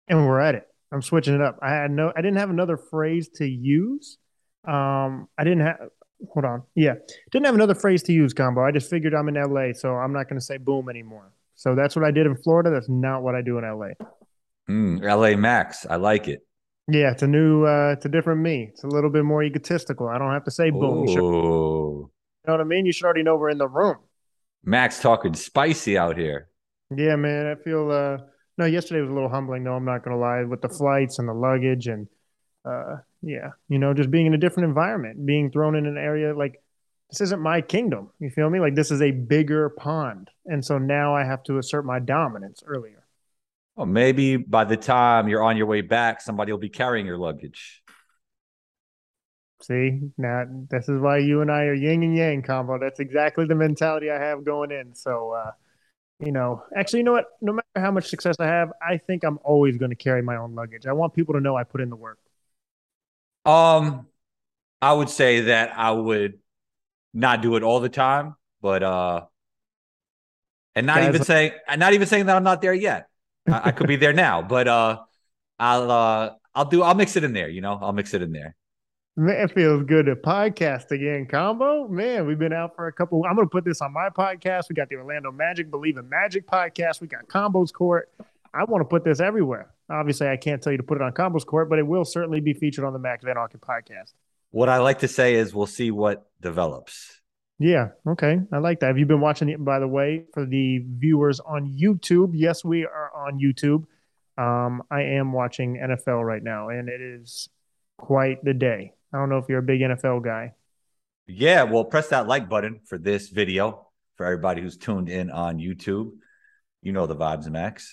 and we're at it. I'm switching it up. I didn't have another phrase to use. I didn't have, hold on. Yeah. Didn't have another phrase to use, Combo. I just figured I'm in LA, so I'm not going to say boom anymore. So that's what I did in Florida. That's not what I do in LA. LA Max. I like it. Yeah, it's a different me. It's a little bit more egotistical. I don't have to say boom. Oh, You know what I mean? You should already know we're in the room. Max talking spicy out here. Yeah, man. I feel, no, yesterday was a little humbling, though. I'm not going to lie, with the flights and the luggage and, yeah, just being in a different environment, being thrown in an area like this isn't my kingdom. You feel me? Like this is a bigger pond. And so now I have to assert my dominance earlier. Well, maybe by the time you're on your way back, somebody will be carrying your luggage. See, now this is why you and I are yin and yang combo. That's exactly the mentality I have going in. So, actually, you know what? No matter how much success I have, I think I'm always going to carry my own luggage. I want people to know I put in the work. Um, I would say that I would not do it all the time, but and Guys, not even saying that I'm not there yet. I could be there now, but I'll mix it in there, I'll mix it in there. man, it feels good to podcast again, combo. Man, we've been out for a couple. I'm going to put this on my podcast. We got the Orlando Magic Believe in Magic podcast. We got Combos Court. I want to put this everywhere. Obviously, I can't tell you to put it on Combos Court, but it will certainly be featured on the Max Van Auken podcast. What I like to say is we'll see what develops. Yeah, okay. I like that. Have you been watching it, by the way, for the viewers on YouTube? Yes, we are on YouTube. I am watching NFL right now, and it is quite the day. I don't know if you're a big NFL guy. Yeah, well, press that like button for this video for everybody who's tuned in on YouTube. You know the vibes, Max.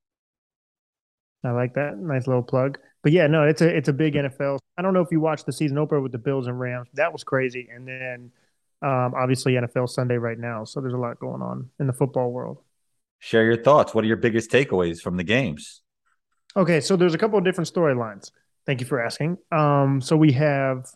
I like that. Nice little plug. But yeah, no, it's a big NFL. I don't know if you watched the season opener with the Bills and Rams. That was crazy. And then obviously NFL Sunday right now. So there's a lot going on in the football world. Share your thoughts. What are your biggest takeaways from the games? Okay, so there's a couple of different storylines. Thank you for asking. So we have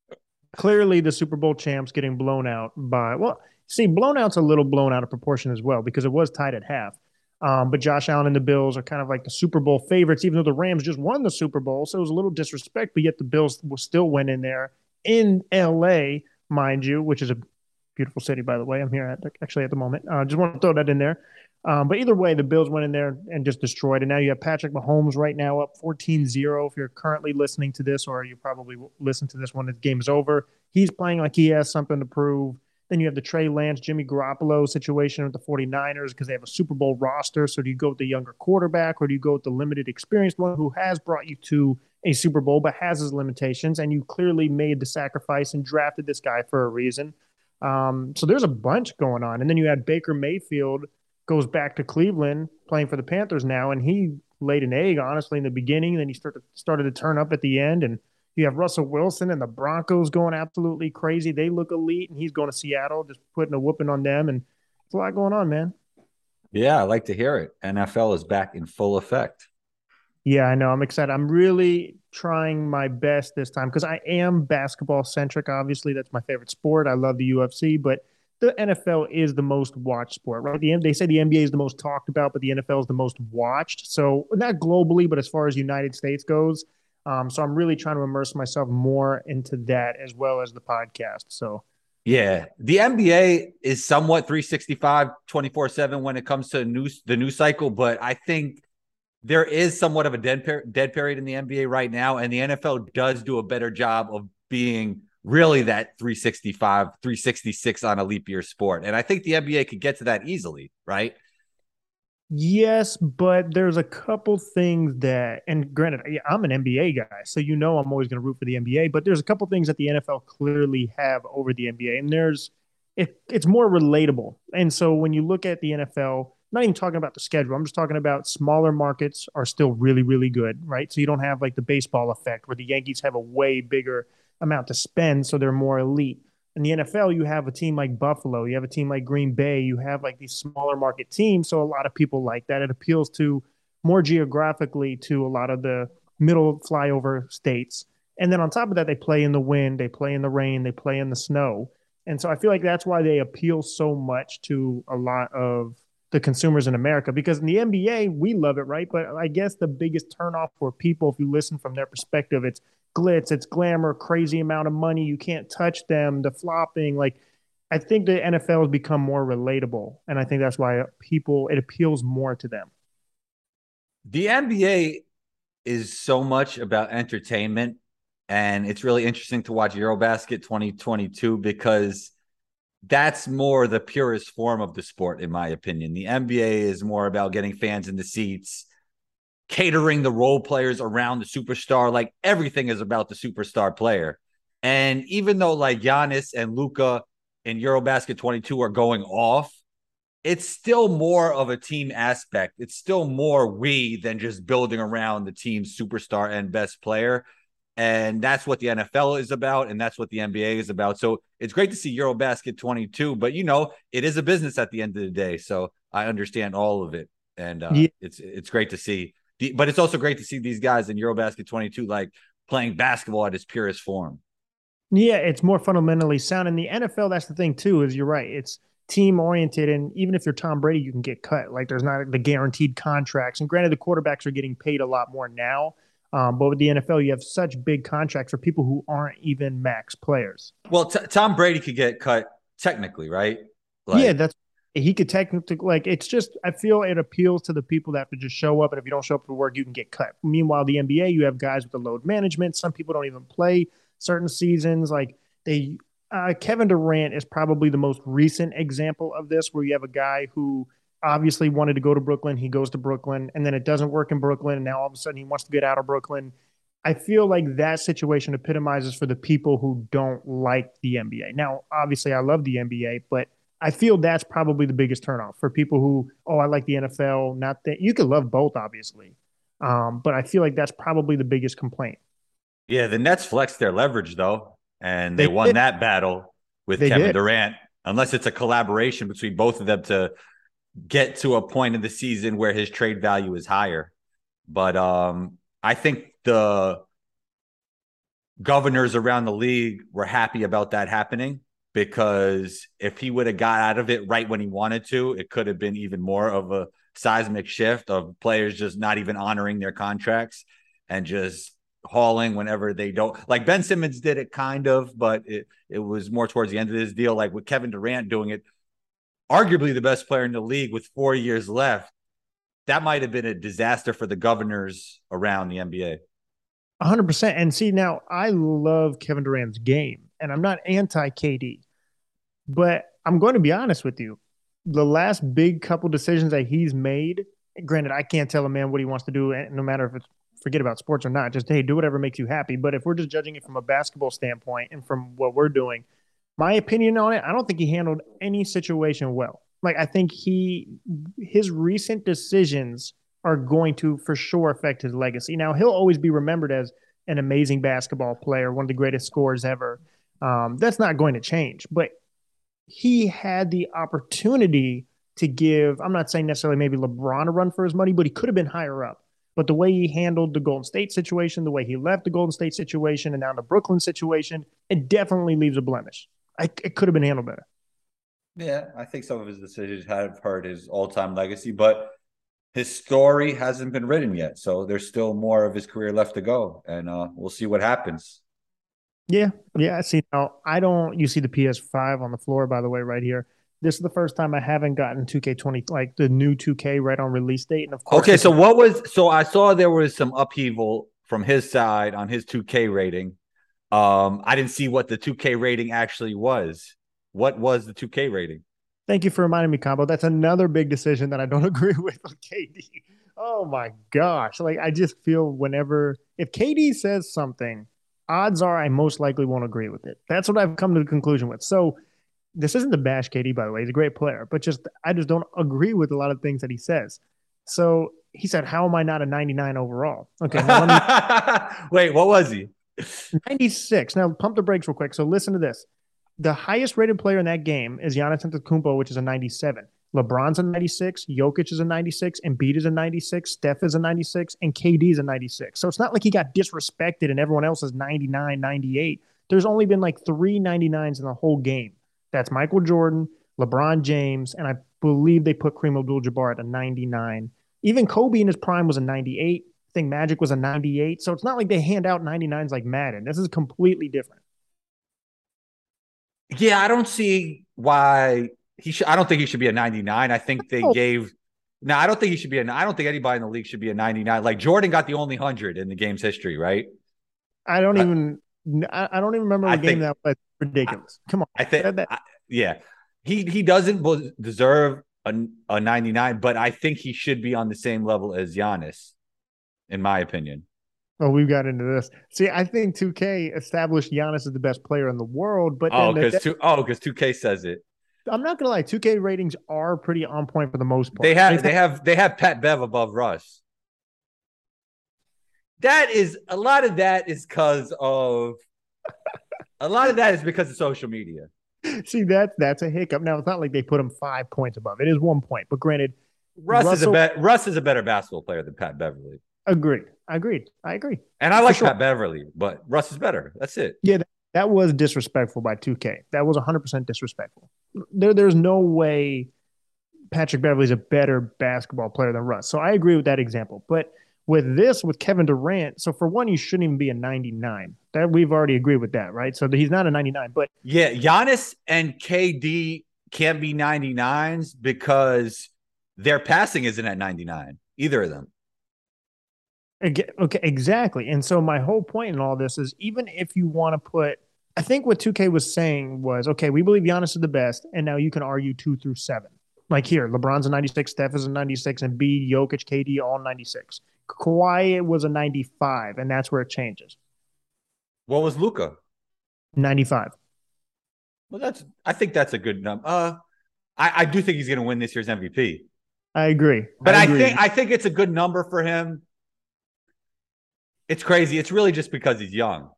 clearly the Super Bowl champs getting blown out by, well, see, blown out's a little blown out of proportion as well because it was tied at half. But Josh Allen and the Bills are kind of like the Super Bowl favorites, even though the Rams just won the Super Bowl. So it was a little disrespect, but yet the Bills will still win in there in LA, mind you, which is a beautiful city, by the way. I'm here actually at the moment. Just want to throw that in there. But either way, the Bills went in there and just destroyed. And now you have Patrick Mahomes right now up 14-0. If you're currently listening to this, or you probably listen to this when the game's over, he's playing like he has something to prove. Then you have the Trey Lance, Jimmy Garoppolo situation with the 49ers because they have a Super Bowl roster. So do you go with the younger quarterback or do you go with the limited experienced one who has brought you to a Super Bowl but has his limitations? And you clearly made the sacrifice and drafted this guy for a reason. So there's a bunch going on. And then you had Baker Mayfield goes back to Cleveland playing for the Panthers now, and he laid an egg, honestly, in the beginning. Then he started to turn up at the end. And you have Russell Wilson and the Broncos going absolutely crazy. They look elite, and he's going to Seattle, just putting a whooping on them. And it's a lot going on, man. Yeah, I like to hear it. NFL is back in full effect. Yeah, I know. I'm excited. I'm really trying my best this time because I am basketball centric. Obviously, that's my favorite sport. I love the UFC, but the NFL is the most watched sport, right? They say the NBA is the most talked about, but the NFL is the most watched. So not globally, but as far as United States goes. So I'm really trying to immerse myself more into that as well as the podcast. So Yeah, the NBA is somewhat 365 24/7 when it comes to the news cycle, but I think there is somewhat of a dead period in the NBA right now, and the NFL does do a better job of being really that 365, 366 on a leap year sport. And I think the NBA could get to that easily, right? yes, but there's a couple things that, and granted, yeah, I'm an NBA guy, so I'm always going to root for the NBA. But there's a couple things that the NFL clearly have over the NBA, and it's more relatable. And so when you look at the NFL, not even talking about the schedule, I'm just talking about smaller markets are still really, really good, right? So you don't have like the baseball effect where the Yankees have a way bigger amount to spend, so they're more elite. In the NFL, you have a team like Buffalo, you have a team like Green Bay, you have like these smaller market teams. So a lot of people like that. It appeals to more geographically to a lot of the middle flyover states. And then on top of that, they play in the wind, they play in the rain, they play in the snow. And so I feel like that's why they appeal so much to a lot of the consumers in America. Because in the NBA, we love it, right? But I guess the biggest turnoff for people, if you listen from their perspective, it's glitz, it's glamour, crazy amount of money. You can't touch them, the flopping. Like, I think the NFL has become more relatable. And I think that's why it appeals more to them. The NBA is so much about entertainment, and it's really interesting to watch Eurobasket 2022 because that's more the purest form of the sport, in my opinion. The NBA is more about getting fans in the seats, catering the role players around the superstar. Like everything is about the superstar player. And even though like Giannis and Luka in Eurobasket 22 are going off, it's still more of a team aspect. It's still more we than just building around the team's superstar and best player. And that's what the NFL is about. And that's what the NBA is about. So it's great to see Eurobasket 22, but it is a business at the end of the day. So I understand all of it. And Yeah. it's great to see. But it's also great to see these guys in Eurobasket 22, like playing basketball at its purest form. Yeah, it's more fundamentally sound. In the NFL, that's the thing too, is you're right. It's team oriented. And even if you're Tom Brady, you can get cut. Like there's not the guaranteed contracts. And granted, the quarterbacks are getting paid a lot more now. But with the NFL, you have such big contracts for people who aren't even max players. Well, Tom Brady could get cut technically, right? Yeah, Like, that's he could technically like it's just I feel it appeals to the people that have to just show up, and if you don't show up for work, you can get cut. Meanwhile, the NBA, you have guys with the load management. Some people don't even play certain seasons. Like they Kevin Durant is probably the most recent example of this, where you have a guy who obviously wanted to go to Brooklyn. He goes to Brooklyn, and then it doesn't work in Brooklyn, and now all of a sudden he wants to get out of Brooklyn. I feel like that situation epitomizes for the people who don't like the NBA. Now, obviously, I love the NBA, but I feel that's probably the biggest turnoff for people who, oh, I like the NFL. Not that you could love both, obviously, but I feel like that's probably the biggest complaint. yeah, the Nets flexed their leverage though, and they They won did. that battle with They Kevin did. Durant. Unless it's a collaboration between both of them to get to a point in the season where his trade value is higher. But I think the governors around the league were happy about that happening because if he would have got out of it right when he wanted to, it could have been even more of a seismic shift of players just not even honoring their contracts and just hauling whenever they don't. Like Ben Simmons did it kind of, but it was more towards the end of his deal. Like with Kevin Durant doing it, arguably the best player in the league with 4 years left, that might have been a disaster for the governors around the NBA. 100%. And see, now I love Kevin Durant's game, and I'm not anti KD, but I'm going to be honest with you. The last big couple decisions that he's made, granted, I can't tell a man what he wants to do, no matter if it's forget about sports or not. Just, hey, do whatever makes you happy. But if we're just judging it from a basketball standpoint and from what we're doing, my opinion on it, I don't think he handled any situation well. Like, I think his recent decisions are going to for sure affect his legacy. Now, he'll always be remembered as an amazing basketball player, one of the greatest scorers ever. That's not going to change. But he had the opportunity to give, I'm not saying necessarily maybe LeBron a run for his money, but he could have been higher up. But the way he handled the Golden State situation, the way he left the Golden State situation and now the Brooklyn situation, it definitely leaves a blemish. It could have been handled better. Yeah, I think some of his decisions have hurt his all-time legacy, but his story hasn't been written yet. So there's still more of his career left to go, and we'll see what happens. Yeah, yeah. I see now. I don't. You see the PS5 on the floor, by the way, right here. This is the first time I haven't gotten 2K20, like the new 2K, right on release date. And of course, Okay, this so is I saw there was some upheaval from his side on his 2K rating. I didn't see what the 2K rating actually was. What was the 2K rating? Thank you for reminding me, Combo. That's another big decision that I don't agree with KD. Oh my gosh. Like I just feel whenever if KD says something, odds are I most likely won't agree with it. That's what I've come to the conclusion with. So this isn't to bash KD, by the way. He's a great player, but just I just don't agree with a lot of things that he says. So he said, how am I not a 99 overall? Okay, now let me Wait, what was he? 96. Now pump the brakes real quick. So listen to this. The highest rated player in that game is Giannis Antetokounmpo, which is a 97. LeBron's a 96, Jokic is a 96, Embiid is a 96, Steph is a 96, and KD is a 96. So it's not like he got disrespected and everyone else is 99, 98. There's only been like three 99s in the whole game. That's Michael Jordan, LeBron James, and believe they put Kareem Abdul-Jabbar at a 99. Even Kobe in his prime was a 98. I think Magic was a 98. So it's not like they hand out 99s like Madden. This is completely different. Yeah, I don't see why he should. I don't think he should be a 99. I think they Oh, gave. No, I don't think he should be a. I don't think anybody in the league should be a 99. Like Jordan got the only 100 in the game's history, right? I don't I, even. I don't even remember I a game think. that was ridiculous. Come on, I think. Yeah, he doesn't deserve a 99, but I think he should be on the same level as Giannis, in my opinion. oh, we've got into this. See, I think 2K established Giannis as the best player in the world, but then Because 2K says it. I'm not gonna lie, 2K ratings are pretty on point for the most part. They have Pat Bev above Russ. That is a lot of that is because of social media. See, that's a hiccup. Now it's not like they put him 5 points above. It is 1 point, but granted, Russ is a better basketball player than Pat Beverly. Agreed. I agree. And I like Pat Beverly, but Russ is better. That's it. Yeah, that was disrespectful by 2K. That was 100% disrespectful. There's no way Patrick Beverly's a better basketball player than Russ. So I agree with that example. But with Kevin Durant, so for one, he shouldn't even be a 99. That we've already agreed with that, right? So he's not a 99. But yeah, Giannis and KD can't be 99s because their passing isn't at 99, either of them. Okay, exactly. And so my whole point in all this is even if you want to put, I think what 2K was saying was, okay, we believe Giannis is the best, and now you can argue 2 through 7. Like here, LeBron's a 96, Steph is a 96, and B, Jokic, KD, all 96. Kawhi was a 95, and that's where it changes. What was Luka? 95. Well, I think that's a good number. I do think he's going to win this year's MVP. I agree. But I think it's a good number for him. It's crazy. It's really just because he's young.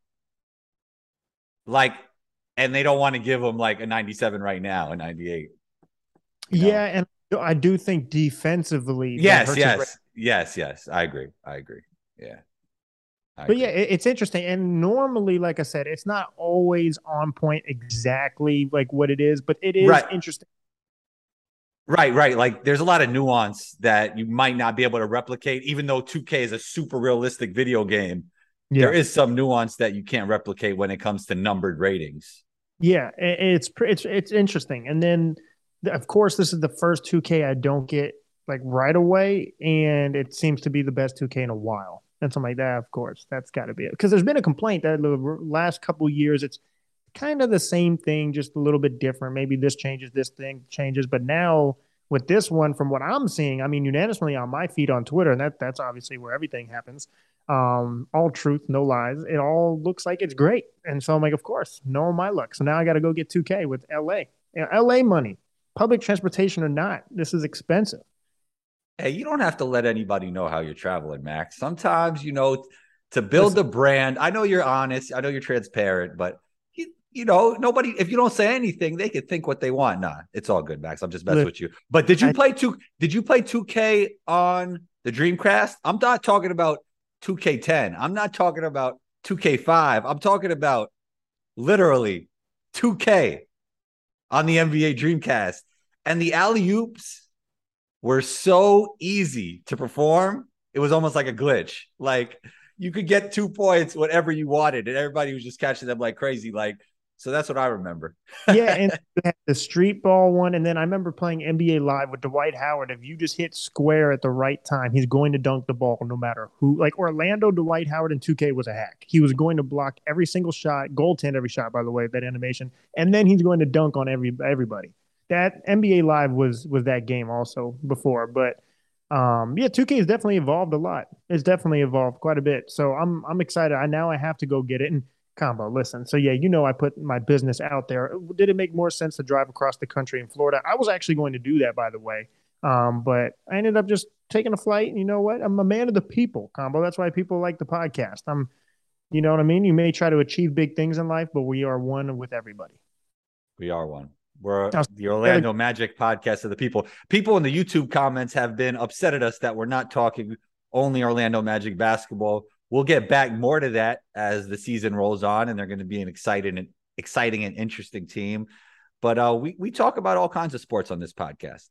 Like, and they don't want to give him like a 97 right now, a 98. Yeah, and I do think defensively. Yes. I agree. Yeah. But yeah, it's interesting. And normally, like I said, it's not always on point exactly like what it is, but it is interesting. Right. Like there's a lot of nuance that you might not be able to replicate, even though 2K is a super realistic video game. Yeah. There is some nuance that you can't replicate when it comes to numbered ratings. Yeah, it's interesting. And then, of course, this is the first 2K I don't get like right away, and it seems to be the best 2K in a while. And something like that, of course, that's got to be it. Because there's been a complaint that the last couple of years, it's kind of the same thing, just a little bit different. Maybe this changes, this thing changes. But now with this one, from what I'm seeing, I mean, unanimously on my feed on Twitter, and that's obviously where everything happens. All truth, no lies. It all looks like it's great. And so I'm like, of course, no my luck. So now I got to go get 2K with LA. LA money, public transportation or not. This is expensive. Hey, you don't have to let anybody know how you're traveling, Max. Sometimes, to build the brand, I know you're honest. I know you're transparent, but nobody, if you don't say anything, they could think what they want. Nah, it's all good, Max. I'm just messing with you. But did you play 2K on the Dreamcast? I'm not talking about 2K10. I'm not talking about 2K5. I'm talking about literally 2K on the NBA Dreamcast. And the alley-oops were so easy to perform. It was almost like a glitch. Like you could get 2 points whenever you wanted, and everybody was just catching them like crazy. So that's what I remember. Yeah, and you had the street ball one, and then I remember playing NBA Live with Dwight Howard. If you just hit square at the right time, he's going to dunk the ball no matter who. Like Orlando Dwight Howard in 2K was a hack. He was going to block every single shot, goaltend every shot, by the way, that animation, and then he's going to dunk on everybody. That NBA Live was that game also before, but yeah, 2K has definitely evolved a lot. It's definitely evolved quite a bit. So I'm excited. I have to go get it. And Combo, listen. So yeah, I put my business out there. Did it make more sense to drive across the country in Florida? I was actually going to do that, by the way. But I ended up just taking a flight. And you know what? I'm a man of the people, Combo. That's why people like the podcast. You know what I mean? You may try to achieve big things in life, but we are one with everybody. We are one. We're the Orlando Magic podcast of the people. People in the YouTube comments have been upset at us that we're not talking only Orlando Magic basketball. We'll get back more to that as the season rolls on, and they're going to be an exciting and interesting team. But we talk about all kinds of sports on this podcast.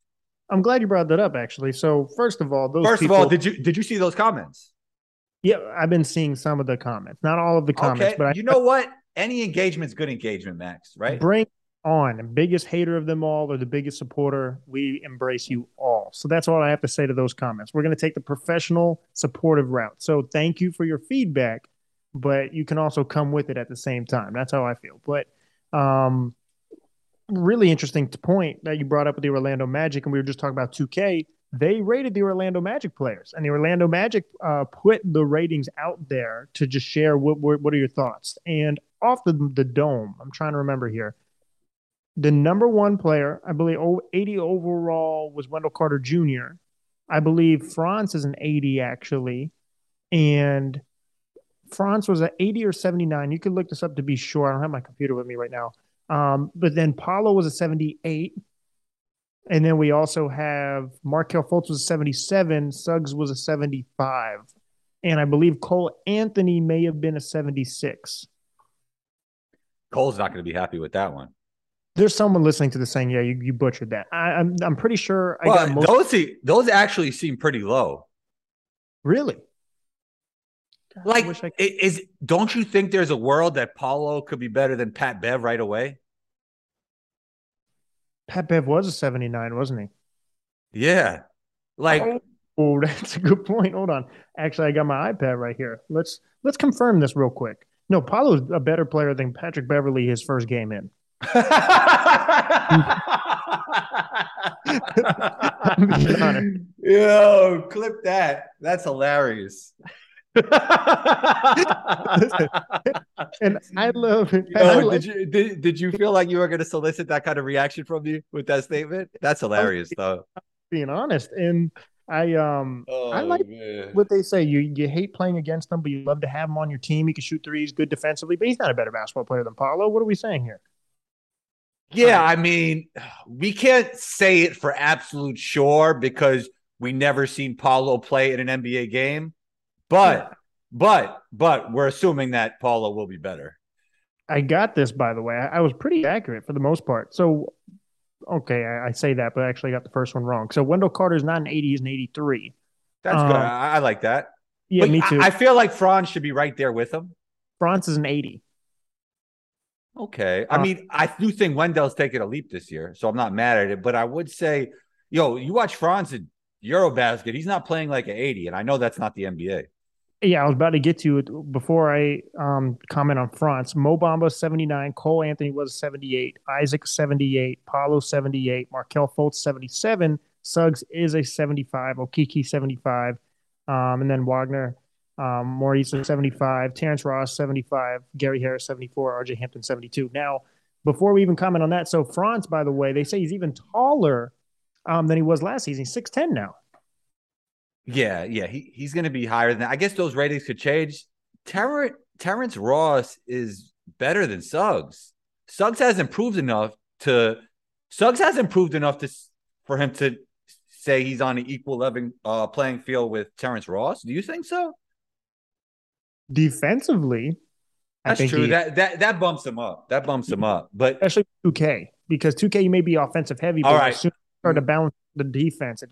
I'm glad you brought that up, actually. So first of all, those First of all, people, did you see those comments? yeah, I've been seeing some of the comments, not all of the comments, Okay, but you know what? Any engagement's good engagement, Max. Right? bring on. Biggest hater of them all or the biggest supporter, we embrace you all. So that's all I have to say to those comments. We're going to take the professional, supportive route. So thank you for your feedback, but you can also come with it at the same time. That's how I feel. But um, really interesting point that you brought up with the Orlando Magic, and we were just talking about 2K. They rated the Orlando Magic players, and the Orlando Magic put the ratings out there to just share what are your thoughts. And off the dome, I'm trying to remember here. The number one player, I believe, 80 overall was Wendell Carter Jr. I believe France is an 80 actually, and France was an 80 or 79. You could look this up to be sure. I don't have my computer with me right now. But then Paulo was a 78. And then we also have Markel Fultz was a 77. Suggs was a 75. And I believe Cole Anthony may have been a 76. Cole's not going to be happy with that one. There's someone listening to this saying, yeah, you butchered that. I'm pretty sure I Well, got most. those actually seem pretty low. Really? God, I Like, wish I don't you think there's a world that Paulo could be better than Pat Bev right away? Pat Bev was a 79, wasn't he? Yeah. Like, Oh, that's a good point. Hold on. Actually, I got my iPad right here. Let's confirm this real quick. No, Paulo's a better player than Patrick Beverly his first game in. I'm being honest. Yo, clip that. That's hilarious. And I love it. Yo, did you feel like you were going to solicit that kind of reaction from me with that statement? That's hilarious, though. Being honest, and I Oh like man. what they say. You hate playing against him, but you love to have him on your team. He can shoot threes, good defensively, but he's not a better basketball player than Paulo. What are we saying here? All Yeah, right, I mean, we can't say it for absolute sure because we never seen Paulo play in an NBA game. yeah, But we're assuming that Paulo will be better. I got this by the way. I was pretty accurate for the most part. So okay, I say that, but I actually got the first one wrong. So Wendell Carter's not an 80, he's an 83. That's good. Um, I like that. yeah, But me too. I feel like Franz should be right there with him. France is an 80. Okay. I Uh, mean, I do think Wendell's taking a leap this year, so I'm not mad at it. But I would say, you watch Franz at Eurobasket, he's not playing like an 80, and I know that's not the NBA. yeah, I was about to get to it before I comment on France. Mo Bamba 79, Cole Anthony was 78, Isaac 78, Paulo 78, Markel Fultz 77, Suggs is a 75, Okiki 75, and then Wagner, Maurice 75, Terrence Ross 75, Gary Harris 74, RJ Hampton 72. Now, before we even comment on that, so France, by the way, they say he's even taller than he was last season. He's 6'10 now. Yeah, he's going to be higher than that. I guess those ratings could change. Terrence Ross is better than Suggs. Suggs has improved enough for him to say he's on an equal level playing field with Terrence Ross. Do you think so? Defensively, I That's think true. he, That bumps him up. That bumps him up. But especially 2K, because 2K you may be offensive heavy, all but as right, soon as you start to balance the defense,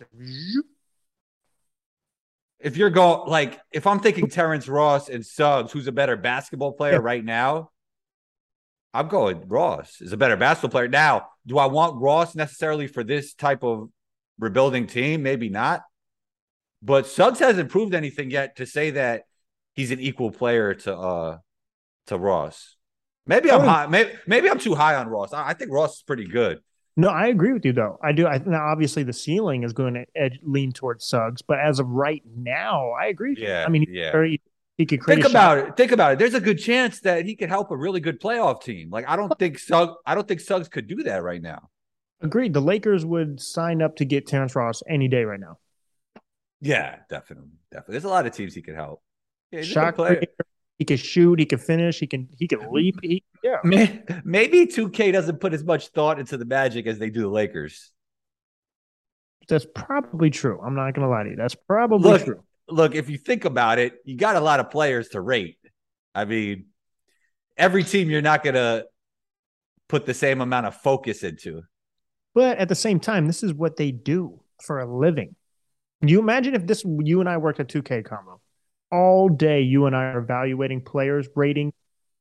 if you're going like if I'm thinking Terrence Ross and Suggs, who's a better basketball player right now, I'm going Ross is a better basketball player. Now, do I want Ross necessarily for this type of rebuilding team? Maybe not. But Suggs hasn't proved anything yet to say that he's an equal player to Ross. Maybe I'm high. Maybe I'm too high on Ross. I think Ross is pretty good. no, I agree with you though. I do. Now, obviously, the ceiling is going to lean towards Suggs, but as of right now, I agree with you. I Yeah, mean, yeah. he could create a shot. Think about it. There's a good chance that he could help a really good playoff team. Like I don't think Suggs could do that right now. Agreed. The Lakers would sign up to get Terrence Ross any day right now. Yeah, definitely. There's a lot of teams he could help. Yeah, he's a good Shot player. creator. He can shoot. He can finish. He can leap. Yeah. Maybe 2K doesn't put as much thought into the Magic as they do the Lakers. That's probably true. I'm not going to lie to you. That's probably true. Look, if you think about it, you got a lot of players to rate. I mean, every team you're not going to put the same amount of focus into. But at the same time, this is what they do. for a living. You imagine if this you and I worked at 2K combo all day. You and I are evaluating players, rating.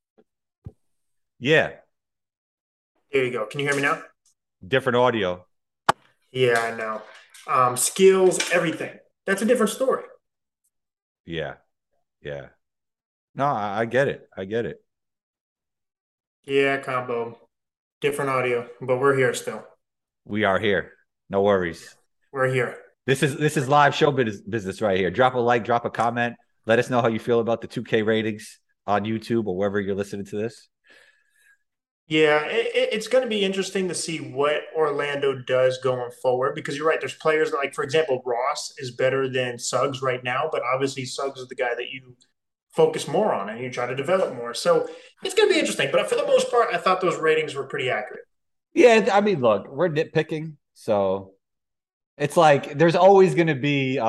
Yeah, There you go. Can you hear me now? different audio. Yeah, I know. Skills, everything. That's a different story. Yeah, yeah. No, I get it. I get it. Yeah, combo. Different audio, but we're here still. We are here. No worries. We're here. This is live show business right here. Drop a like, drop a comment. Let us know how you feel about the 2K ratings on YouTube or wherever you're listening to this. Yeah, it's going to be interesting to see what Orlando does going forward because you're right. There's players like, for example, Ross is better than Suggs right now, but obviously Suggs is the guy that you focus more on and you try to develop more. So it's going to be interesting. But for the most part, I thought those ratings were pretty accurate. Yeah, I mean, look, we're nitpicking, so it's like there's always going to be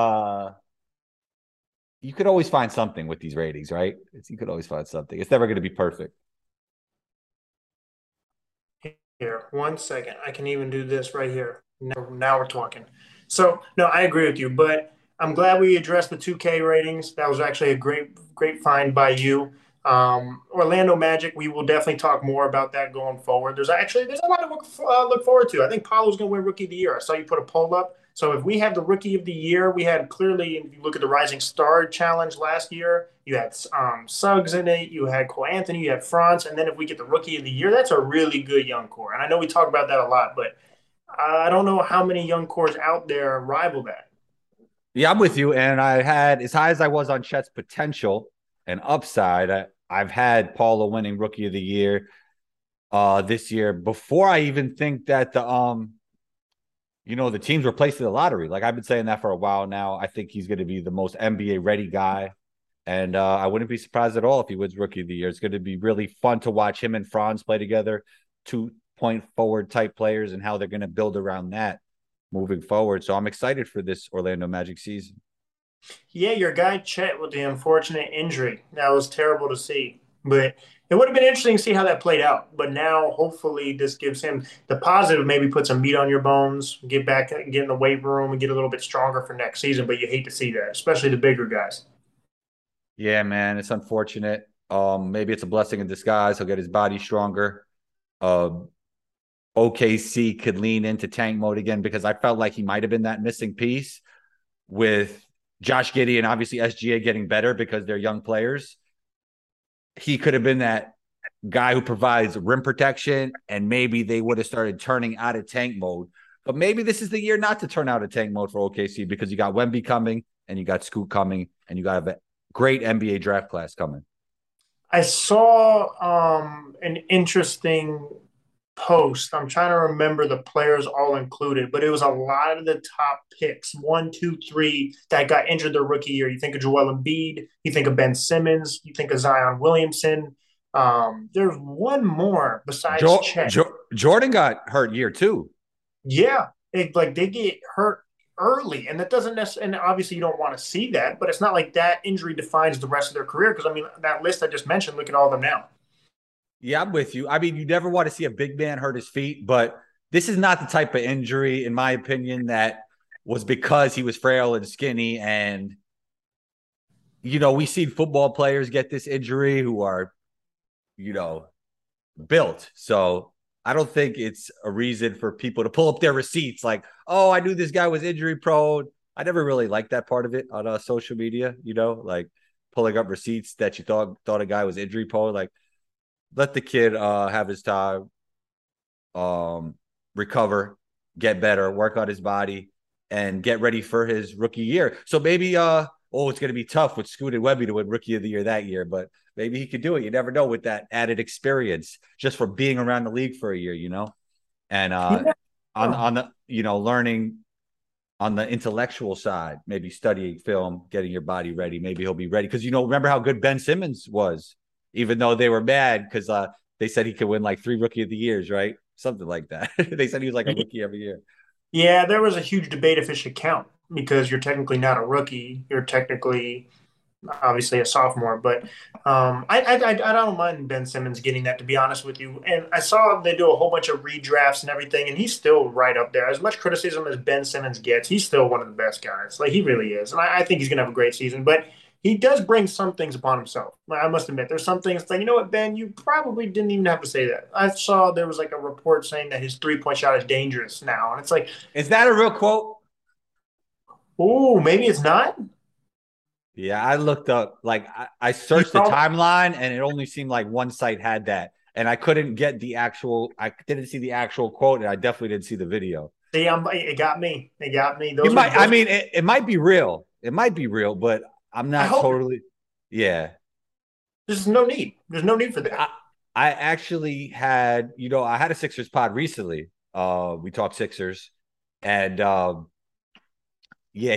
you could always find something with these ratings, right? You could always find something. It's never going to be perfect. Here, 1 second. I can even do this right here. Now we're talking. So, no, I agree with you, but I'm glad we addressed the 2K ratings. That was actually a great find by you. Orlando Magic, we will definitely talk more about that going forward. There's a lot to look forward to. I think Paolo's going to win Rookie of the Year. I saw you put a poll up. So if we have the Rookie of the Year, we had clearly, if you look at the Rising Star Challenge last year, you had Suggs in it, you had Cole Anthony, you had Franz, and then if we get the Rookie of the Year, that's a really good young core. And I know we talk about that a lot, but I don't know how many young cores out there rival that. Yeah, I'm with you. And I had, as high as I was on Chet's potential and upside, I've had Paula winning Rookie of the Year this year before I even think that the teams were placed in the lottery. Like I've been saying that for a while now. I think he's going to be the most NBA ready guy. And I wouldn't be surprised at all if he wins Rookie of the Year. It's going to be really fun to watch him and Franz play together, 2 point forward type players, and how they're going to build around that moving forward. So I'm excited for this Orlando Magic season. Yeah, your guy Chet with the unfortunate injury. That was terrible to see. But it would have been interesting to see how that played out. But now, hopefully, this gives him the positive, maybe put some meat on your bones, get back, get in the weight room, and get a little bit stronger for next season. But you hate to see that, especially the bigger guys. Yeah, man, it's unfortunate. Maybe it's a blessing in disguise. He'll get his body stronger. Um, OKC could lean into tank mode again because I felt like he might have been that missing piece with Josh Giddey and obviously SGA getting better because they're young players. He could have been that guy who provides rim protection, and maybe they would have started turning out of tank mode. But maybe this is the year not to turn out of tank mode for OKC because you got Wemby coming and you got Scoot coming and you got a great NBA draft class coming. I saw an interesting post. I'm trying to remember the players all included, but it was a lot of the top picks, 1, 2, 3, that got injured their rookie year. You think of Joel Embiid, you think of Ben Simmons, you think of Zion Williamson. There's one more besides Chet. Jordan got hurt year two. Yeah, like they get hurt early, and that doesn't necessarily. And obviously, you don't want to see that, but it's not like that injury defines the rest of their career. Because I mean, that list I just mentioned, look at all of them now. Yeah, I'm with you. I mean, you never want to see a big man hurt his feet, but this is not the type of injury, in my opinion, that was because he was frail and skinny. And, we see football players get this injury who are, you know, built. So I don't think it's a reason for people to pull up their receipts like, oh, I knew this guy was injury prone. I never really liked that part of it on social media, like pulling up receipts that you thought a guy was injury prone. Like, let the kid have his time, recover, get better, work on his body, and get ready for his rookie year. So maybe, it's going to be tough with Scoot and Webby to win Rookie of the Year that year, but maybe he could do it. You never know with that added experience just for being around the league for a year, and Yeah. on the learning on the intellectual side, maybe studying film, getting your body ready. Maybe he'll be ready because remember how good Ben Simmons was, even though they were mad because they said he could win like 3 Rookie of the Years, right? Something like that. They said he was like a rookie every year. Yeah, there was a huge debate if it should count because you're technically not a rookie. You're technically obviously a sophomore, but I don't mind Ben Simmons getting that, to be honest with you. And I saw they do a whole bunch of redrafts and everything, and he's still right up there. As much criticism as Ben Simmons gets, he's still one of the best guys. Like he really is, and I think he's gonna have a great season. But he does bring some things upon himself. I must admit, there's some things like, you know what, Ben, you probably didn't even have to say that. I saw there was like a report saying that his 3-point shot is dangerous now, and it's like, Is that a real quote? oh, maybe it's not. Yeah, I looked up, like I You searched the know, timeline and it only seemed like one site had that. And I couldn't get I didn't see the actual quote, and I definitely didn't see the video. see, it got me. It got me. You Those are might, I those. mean, it might be real. It might be real, but I'm I not hope totally, yeah. there's no need. There's no need for that. I actually had, I had a Sixers pod recently. We talked Sixers, and yeah,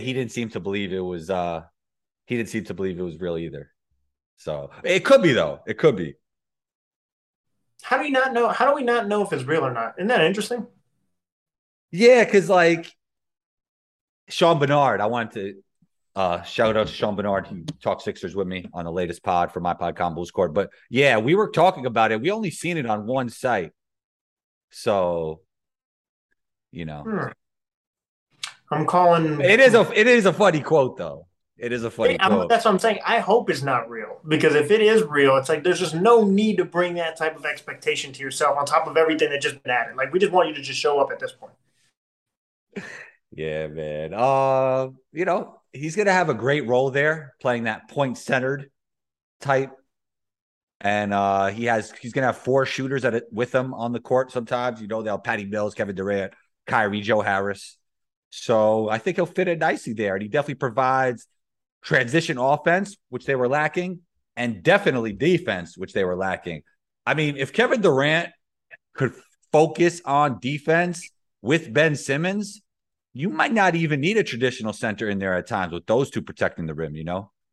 he didn't seem to believe it was real either. So it could be though. It could be. How do you not know? How do we not know if it's real or not? Isn't that interesting? Yeah, because like Sean Bernard, I wanted to shout out to Sean Bernard. He talked Sixers with me on the latest pod for my pod Combos Court. But yeah, we were talking about it. We only seen it on one site. So, you know. I'm calling. It is a funny quote though. It is a funny quote. That's what I'm saying. I hope it's not real because if it is real, it's like there's just no need to bring that type of expectation to yourself on top of everything that just been added. Like we just want you to just show up at this point. Yeah, man. He's gonna have a great role there, playing that point centered type. And he's gonna have four shooters with him on the court sometimes. They'll have Patty Mills, Kevin Durant, Kyrie, Joe Harris. So I think he'll fit in nicely there. And he definitely provides transition offense, which they were lacking, and definitely defense, which they were lacking. I mean, if Kevin Durant could focus on defense with Ben Simmons, you might not even need a traditional center in there at times with those two protecting the rim,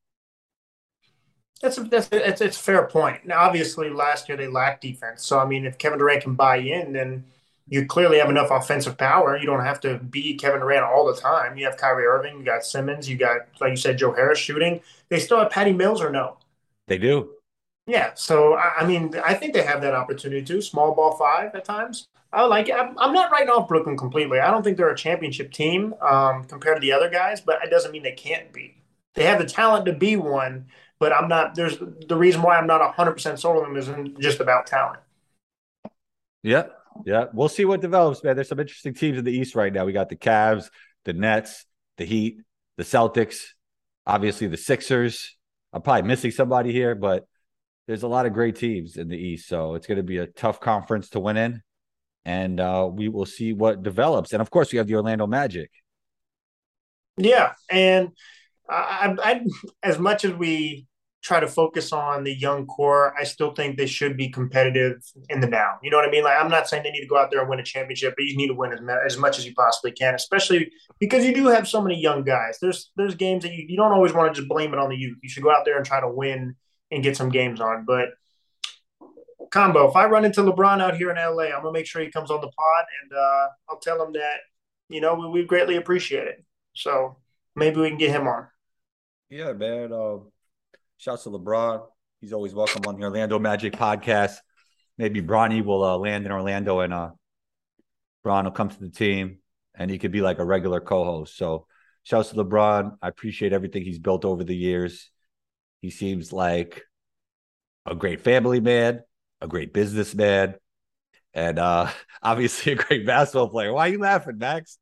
That's a fair point. Now, obviously, last year they lacked defense. So, I mean, if Kevin Durant can buy in, then you clearly have enough offensive power. You don't have to be Kevin Durant all the time. You have Kyrie Irving, you got Simmons, you got, like you said, Joe Harris shooting. They still have Patty Mills or no? They do. Yeah. So, I mean, I think they have that opportunity too. Small ball five at times. I like it. I'm not writing off Brooklyn completely. I don't think they're a championship team compared to the other guys, but it doesn't mean they can't be. They have the talent to be one, but I'm not. There's the reason why I'm not 100% sold on them isn't just about talent. Yeah. Yeah. We'll see what develops, man. There's some interesting teams in the East right now. We got the Cavs, the Nets, the Heat, the Celtics, obviously the Sixers. I'm probably missing somebody here, but there's a lot of great teams in the East. So it's going to be a tough conference to win in. And we will see what develops. And of course, we have the Orlando Magic. Yeah, and as much as we try to focus on the young core, I still think they should be competitive in the now. You know what I mean? Like I'm not saying they need to go out there and win a championship, but you need to win as much as you possibly can, especially because you do have so many young guys. There's games that you don't always want to just blame it on the youth. You should go out there and try to win and get some games on. But Combo, if I run into LeBron out here in LA, I'm gonna make sure he comes on the pod and I'll tell him that we greatly appreciate it. So maybe we can get him on. Yeah, man. Shouts to LeBron. He's always welcome on the Orlando Magic podcast. Maybe Bronny will land in Orlando and Bron will come to the team and he could be like a regular co-host. So shouts to LeBron. I appreciate everything he's built over the years. He seems like a great family man, a great businessman, and obviously a great basketball player. Why are you laughing, Max?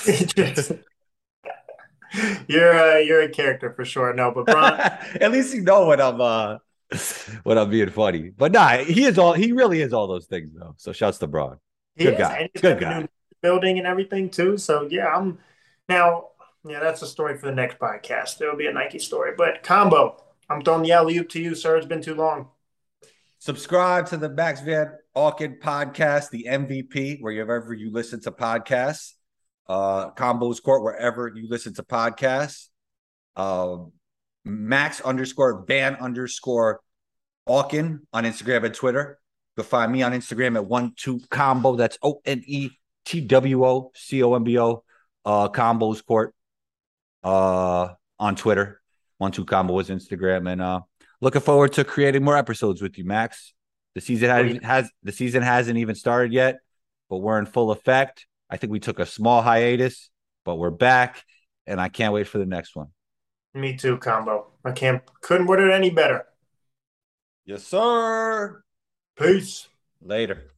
You're a character for sure. No, but Bron, at least you know when I'm being funny. But nah, he really is all those things though. So shouts to Bron. Good guy. And he's Good got a guy. new building and everything too. So yeah, I'm now. Yeah, that's a story for the next podcast. It'll be a Nike story. But Combo, I'm throwing the alley oop to you, sir. It's been too long. Subscribe to the Max Van Auken podcast, the MVP, wherever you listen to podcasts. Combos Court, wherever you listen to podcasts. Max_Van_Auken on Instagram and Twitter. You'll find me on Instagram at 12combo. That's ONETWOCOMBO. Combos Court on Twitter. One Two Combo is Instagram, and looking forward to creating more episodes with you, Max. The season hasn't even started yet, but we're in full effect. I think we took a small hiatus, but we're back, and I can't wait for the next one. Me too, Combo. Couldn't word it any better. Yes, sir. Peace. Later.